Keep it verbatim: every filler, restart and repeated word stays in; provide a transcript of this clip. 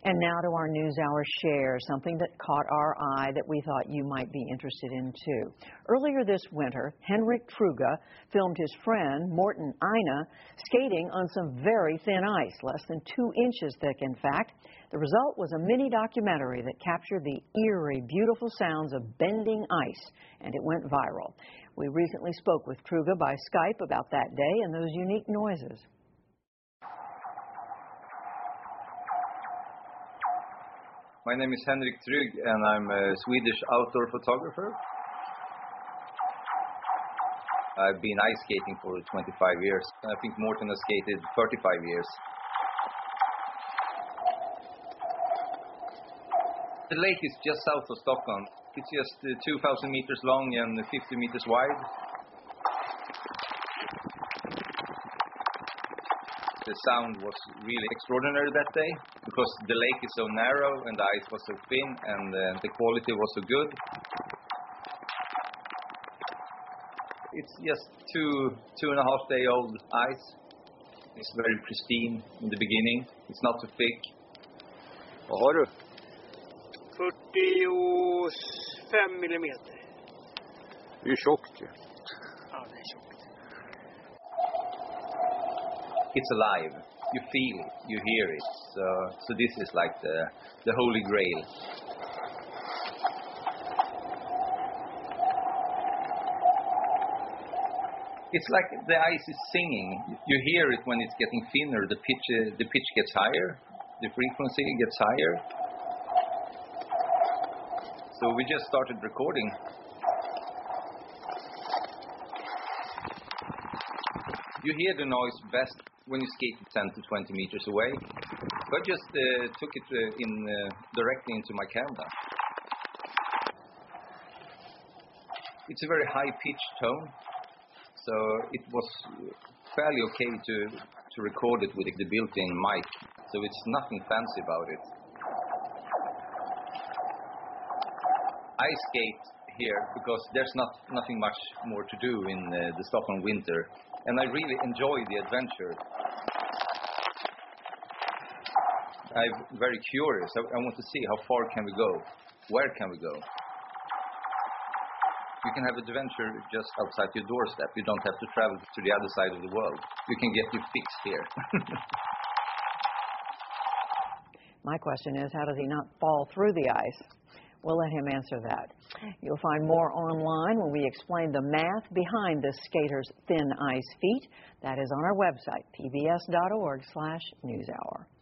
And now to our NewsHour share, something that caught our eye that we thought you might be interested in too. Earlier this winter, Henrik Truga filmed his friend, Morten Eina, skating on some very thin ice, less than two inches thick, in fact. The result was a mini documentary that captured the eerie, beautiful sounds of bending ice, and it went viral. We recently spoke with Truga by Skype about that day and those unique noises. My name is Henrik Trug, and I'm a Swedish outdoor photographer. I've been ice skating for twenty-five years. I think Morten has skated thirty-five years. The lake is just south of Stockholm. It's just uh, two thousand meters long and fifty meters wide. The sound was really extraordinary that day because the lake is so narrow and the ice was so thin and uh, the quality was so good. It's just two, two and a half day old ice. It's very pristine in the beginning. It's not too thick. Vad har du? fyrtiofem millimeter. Det är ju tjockt ju. Ja, det är tjockt. It's alive. You feel it. You hear it. So, so this is like the, the holy grail. It's like the ice is singing. You hear it when it's getting thinner. The pitch, uh, the pitch gets higher. The frequency gets higher. So we just started recording. You hear the noise best when you skate ten to twenty meters away. So I just uh, took it uh, in uh, directly into my camera. It's a very high-pitched tone, so it was fairly okay to to record it with the built-in mic. So it's nothing fancy about it. I skate here because there's not nothing much more to do in uh, the Stockholm winter. And I really enjoy the adventure. I'm very curious. I, I want to see how far can we go? Where can we go? You can have an adventure just outside your doorstep. You don't have to travel to the other side of the world. You can get your fix here. My question is, how does he not fall through the ice? We'll let him answer that. You'll find more online when we explain the math behind the skater's thin ice feet. That is on our website, p b s dot org slash newshour.